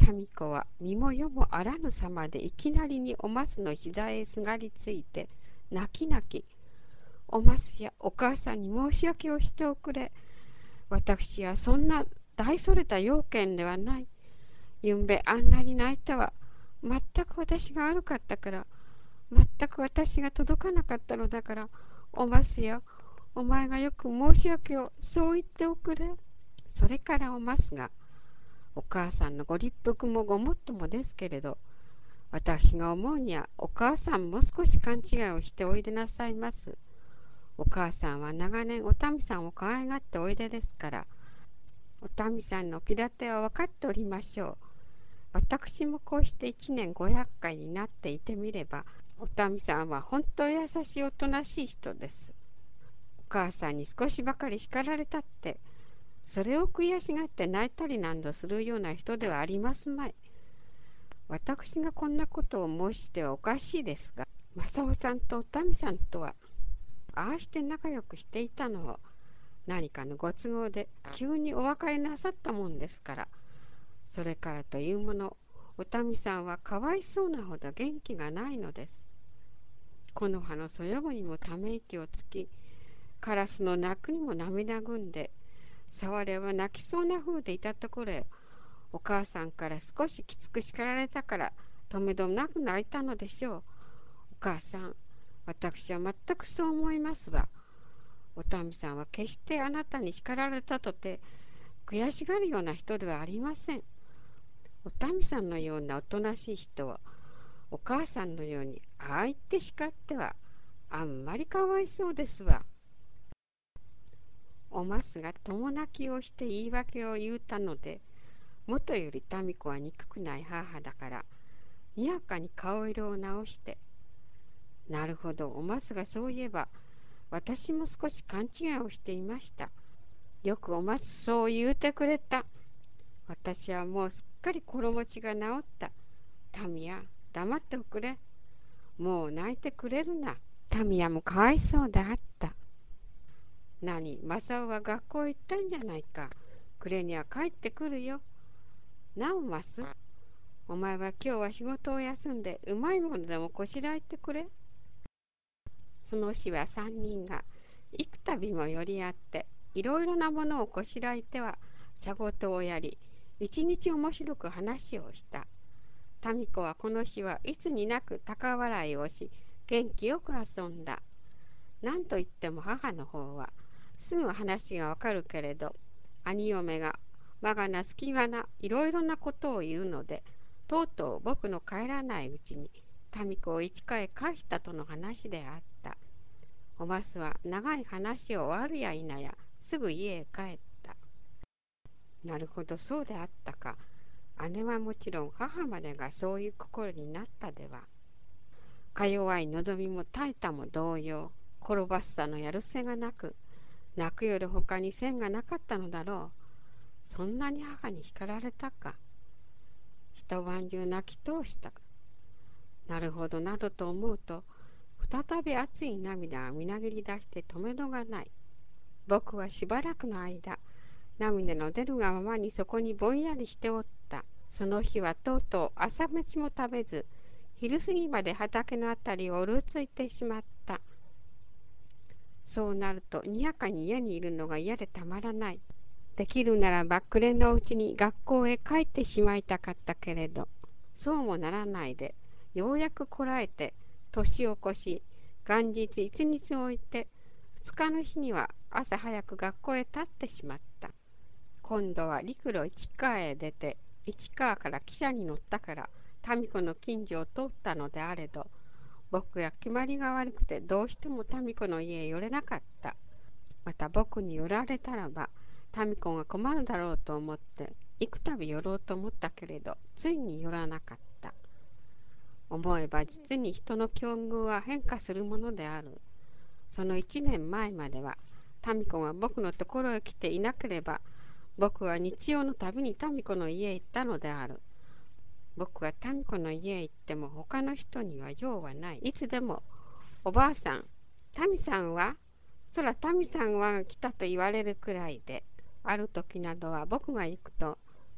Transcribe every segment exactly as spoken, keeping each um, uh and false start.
民子は身も世もあらぬ様でいきなりにおますの膝へすがりついて泣き泣き、おますやお母さんに申し訳をしておくれ。私はそんな大それた要件ではない。ゆんべあんなに泣いたは全く私が悪かったから、全く私が届かなかったのだから、おますやお前がよく申し訳をそう言っておくれ。それからおますが、お母さんのご立腹もごもっともですけれど、私が思うにはお母さんも少し勘違いをしておいでなさいます。お母さんは長年お民さんを可愛がっておいでですから、お民さんの気立ては分かっておりましょう。私もこうして一年ご百回になっていてみれば、お民さんは本当優しいおとなしい人です。お母さんに少しばかり叱られたって、それを悔しがって泣いたりなんぞするような人ではありますまい。私がこんなことを申してはおかしいですが、正雄さんとお民さんとは、ああして仲良くしていたのを、何かのご都合で急にお別れなさったもんですから、それからというもの、お民さんはかわいそうなほど元気がないのです。木の葉のそよぐにもため息をつき、カラスの鳴くにも涙ぐんで、さわれは泣きそうな風でいたところへ、お母さんから少しきつく叱られたから、とめどなく泣いたのでしょう。お母さん、私は全くそう思いますわ。お民さんは決してあなたに叱られたとて悔しがるような人ではありません。お民さんのようなおとなしい人は、お母さんのようにああ言って叱ってはあんまりかわいそうですわ。おますが友泣きをして言い訳を言うたので、もとより民子は憎くない母だから、にやかに顔色を直して、なるほど、おますがそういえば、私も少し勘違いをしていました。よくおますそう言うてくれた。私はもうすっかり心持ちが治った。タミヤ、黙っておくれ。もう泣いてくれるな。タミヤもかわいそうであった。何、マサオは学校行ったんじゃないか。暮れには帰ってくるよ。なおマス、お前は今日は仕事を休んでうまいものでもこしらえてくれ。その日は三人が幾度も寄り合って、いろいろなものをこしらえては茶事をやり、一日面白く話をした。民子はこの日はいつになく高笑いをし、元気よく遊んだ。なんといっても母の方は、すぐ話がわかるけれど、兄嫁が我がな隙がないろいろなことを言うので、とうとう僕の帰らないうちに民子を市川へ返したとの話であった。おますは長い話を終わるや否やすぐ家へ帰った。なるほど、そうであったか。姉はもちろん母までがそういう心になったでは。か弱いのぞみも耐えたも同様、転ばすさのやるせがなく、泣くより他に線がなかったのだろう。そんなに母に叱られたか。一晩中泣き通したか。なるほどなどと思うと、再び熱い涙がみなぎり出して止めどがない。僕はしばらくの間、涙の出るがままにそこにぼんやりしておった。その日はとうとう朝飯も食べず、昼過ぎまで畑のあたりをうろついてしまった。そうなると、にやかに家にいるのが嫌でたまらない。できるならば暮れのうちに学校へ帰ってしまいたかったけれど、そうもならないで、ようやくこらえて、年を越し、元日一日置いて、二日の日には朝早く学校へ立ってしまった。今度は陸路市川へ出て、市川から汽車に乗ったから、民子の近所を通ったのであれど、僕は決まりが悪くてどうしても民子の家へ寄れなかった。また僕に寄られたらば、民子が困るだろうと思って、幾度寄ろうと思ったけれど、ついに寄らなかった。思えば実に人の境遇は変化するものである。その一年前までは、民子が僕のところへ来ていなければ、僕は日曜のたびに民子の家へ行ったのである。僕は民子の家へ行っても他の人には用はない。いつでも、おばあさん、民さんはそら民さんは来たと言われるくらいで、ある時などは僕が行くと、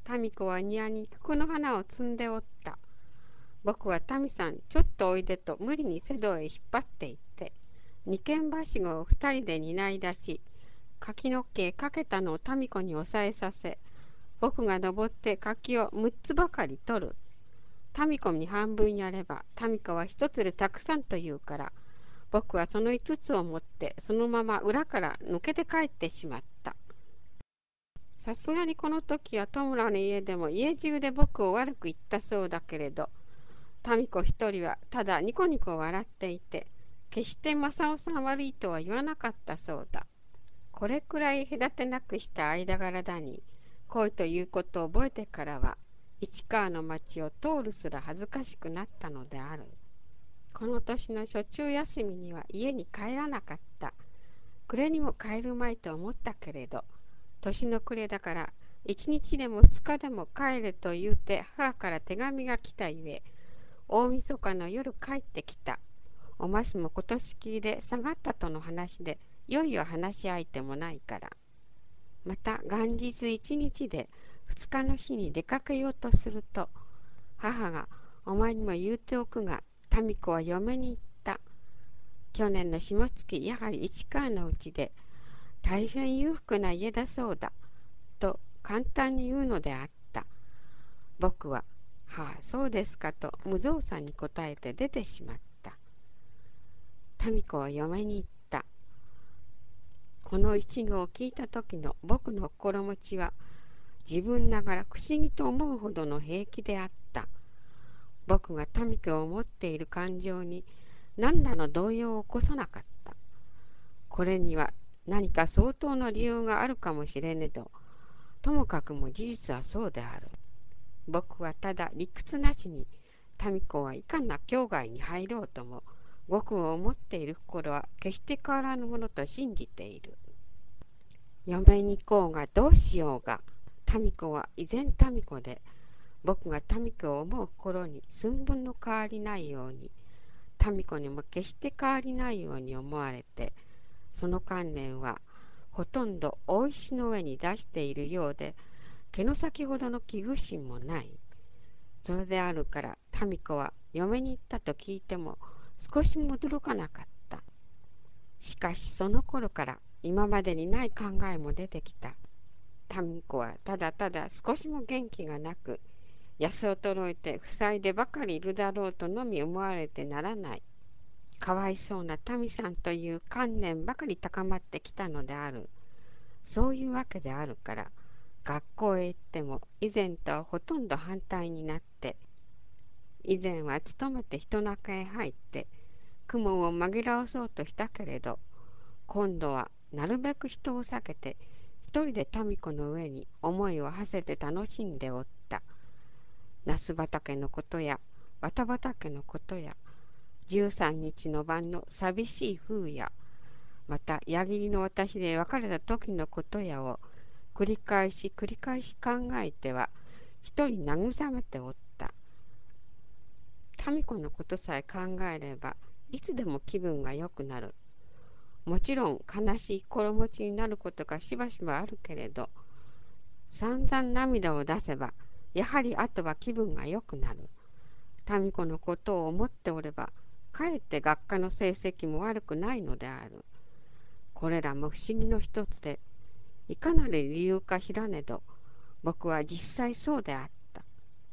民子は庭に菊の花を摘んでおった。僕は民さん、ちょっとおいでと無理に瀬戸へ引っ張って行って、二軒はしごを二人で担い出し、柿の木へかけたのを民子に押さえさせ、僕が登って柿を六つばかり取る。民子に半分やれば、民子は一つでたくさんと言うから、僕はその五つを持ってそのまま裏から抜けて帰ってしまった。さすがにこの時は戸村の家でも家中で僕を悪く言ったそうだけれど、民子一人はただニコニコ笑っていて、決して正雄さん悪いとは言わなかったそうだ。これくらい隔てなくした間柄だに、恋ということを覚えてからは、市川の町を通るすら恥ずかしくなったのである。この年の初中休みには家に帰らなかった。暮れにも帰るまいと思ったけれど、年の暮れだから一日でも二日でも帰れと言うて母から手紙が来たゆえ、大晦日の夜帰ってきた。おましも今年きりで下がったとの話で、いよいよ話し相手もないから。また元日一日で二日の日に出かけようとすると、母がお前にも言うておくが、民子は嫁に行った。去年の下月、やはり市川のうちで、大変裕福な家だそうだ、と簡単に言うのであった。僕は、はあ、そうですかと無造作に答えて出てしまった。民子は嫁に行った。この一語を聞いた時の僕の心持ちは、自分ながら不思議と思うほどの平気であった。僕が民子を持っている感情に何らの動揺を起こさなかった。これには何か相当の理由があるかもしれねど、ともかくも事実はそうである。僕はただ理屈なしに、民子はいかな境外に入ろうとも、僕を思っている心は決して変わらぬものと信じている。嫁に行こうがどうしようが、民子は依然民子で、僕が民子を思う心に寸分の変わりないように、民子にも決して変わりないように思われて、その観念はほとんど大石の上に出しているようで、毛の先ほどの危惧心もない。それであるから、民子は嫁に行ったと聞いても少しも驚かなかった。しかしその頃から今までにない考えも出てきた。民子はただただ少しも元気がなく、痩せ衰えて塞いでばかりいるだろうとのみ思われてならない。かわいそうな民さんという観念ばかり高まってきたのである。そういうわけであるから、学校へ行っても以前とはほとんど反対になって、以前は勤めて人中へ入って雲を紛らわそうとしたけれど、今度はなるべく人を避けて一人で民子の上に思いを馳せて楽しんでおった。ナス畑のことや綿畑のことや、十三日の晩の寂しい風や、また矢切の私で別れた時のことやを繰り返し繰り返し考えては一人慰めておった。民子のことさえ考えればいつでも気分が良くなる。もちろん悲しい心持ちになることがしばしばあるけれど、散々涙を出せばやはりあとは気分が良くなる。民子のことを思っておればかえって学科の成績も悪くないのである。これらも不思議の一つで、いかなる理由か知らねど、僕は実際そうであった。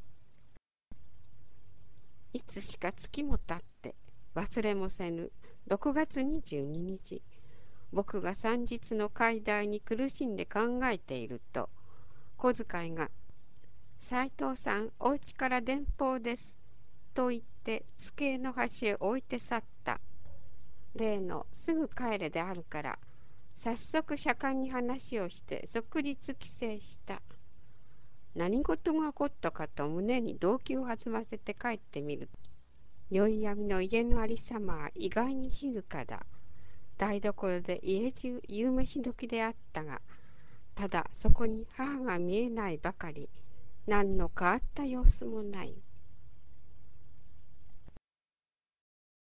いつしか月も経って忘れもせぬろくがつにじゅうににち、僕が三日の階段に苦しんで考えていると、小遣いが「斉藤さん、お家から電報です」と言って机の端へ置いて去った。例のすぐ帰れであるから、早速社官に話をして即日帰省した。何事が起こったかと胸に動機を弾ませて帰ってみる。宵闇の家のありさまは意外に静かだ。台所で家中夕飯時であったが、ただそこに母が見えないばかり、何の変わった様子もない。